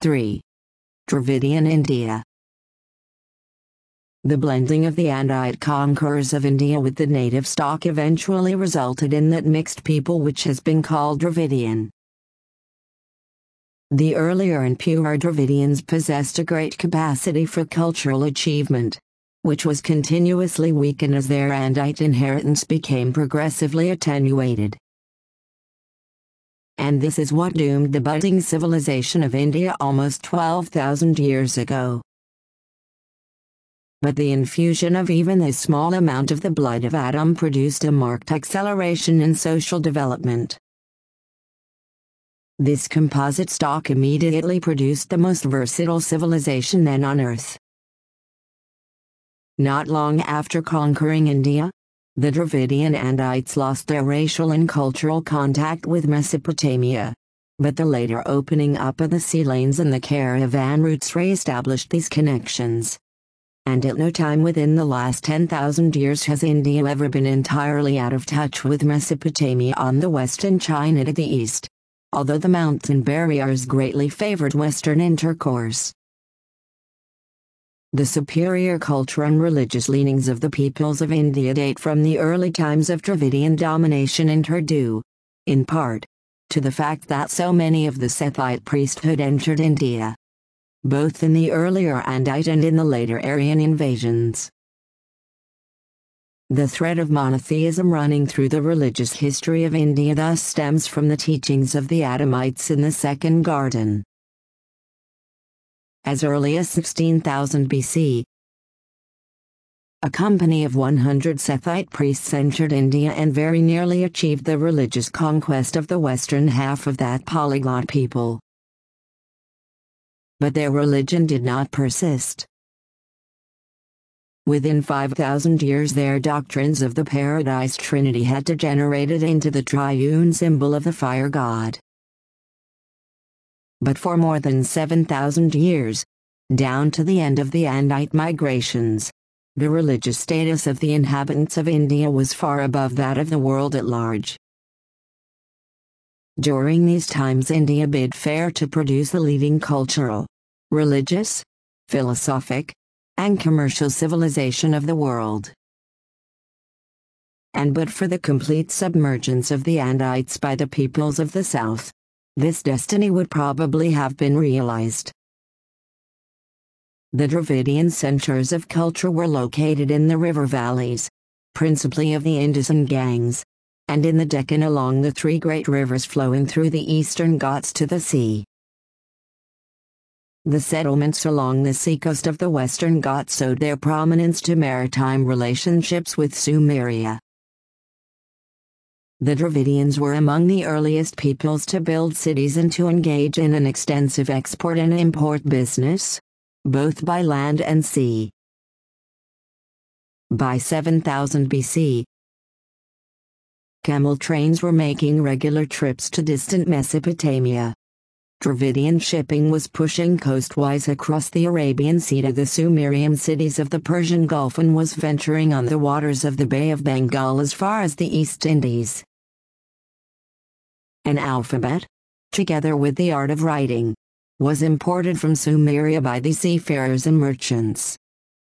3. Dravidian India. The blending of the Andite conquerors of India with the native stock eventually resulted in that mixed people which has been called Dravidian. The earlier and purer Dravidians possessed a great capacity for cultural achievement, which was continuously weakened as their Andite inheritance became progressively attenuated. And this is what doomed the budding civilization of India almost 12,000 years ago. But the infusion of even a small amount of the blood of Adam produced a marked acceleration in social development. This composite stock immediately produced the most versatile civilization then on Earth. Not long after conquering India, the Dravidian Andites lost their racial and cultural contact with Mesopotamia, but the later opening up of the sea lanes and the caravan routes re-established these connections. And at no time within the last 10,000 years has India ever been entirely out of touch with Mesopotamia on the west and China to the east, although the mountain barriers greatly favored western intercourse. The superior culture and religious leanings of the peoples of India date from the early times of Dravidian domination and are due, in part, to the fact that so many of the Sethite priesthood entered India, both in the earlier Andite and in the later Aryan invasions. The thread of monotheism running through the religious history of India thus stems from the teachings of the Adamites in the Second Garden. As early as 16,000 BC, a company of 100 Sethite priests entered India and very nearly achieved the religious conquest of the western half of that polyglot people. But their religion did not persist. Within 5,000 years their doctrines of the Paradise Trinity had degenerated into the triune symbol of the fire god. But for more than 7,000 years, down to the end of the Andite migrations, the religious status of the inhabitants of India was far above that of the world at large. During these times India bid fair to produce the leading cultural, religious, philosophic, and commercial civilization of the world. And but for the complete submergence of the Andites by the peoples of the south, this destiny would probably have been realized. The Dravidian centers of culture were located in the river valleys, principally of the Indus and Ganges, and in the Deccan along the three great rivers flowing through the eastern Ghats to the sea. The settlements along the seacoast of the western Ghats owed their prominence to maritime relationships with Sumeria. The Dravidians were among the earliest peoples to build cities and to engage in an extensive export and import business, both by land and sea. By 7000 BC, camel trains were making regular trips to distant Mesopotamia. Dravidian shipping was pushing coastwise across the Arabian Sea to the Sumerian cities of the Persian Gulf and was venturing on the waters of the Bay of Bengal as far as the East Indies. An alphabet, together with the art of writing, was imported from Sumeria by the seafarers and merchants.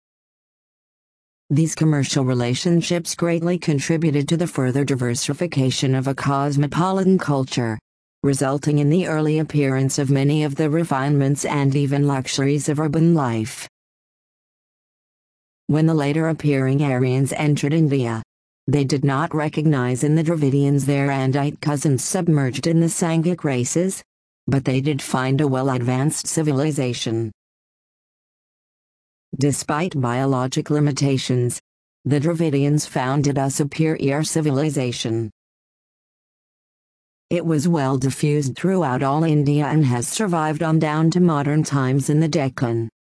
These commercial relationships greatly contributed to the further diversification of a cosmopolitan culture, resulting in the early appearance of many of the refinements and even luxuries of urban life. When the later appearing Aryans entered India, they did not recognize in the Dravidians their Andite cousins submerged in the Sangic races, but they did find a well-advanced civilization. Despite biologic limitations, the Dravidians founded a superior civilization. It was well diffused throughout all India and has survived on down to modern times in the Deccan.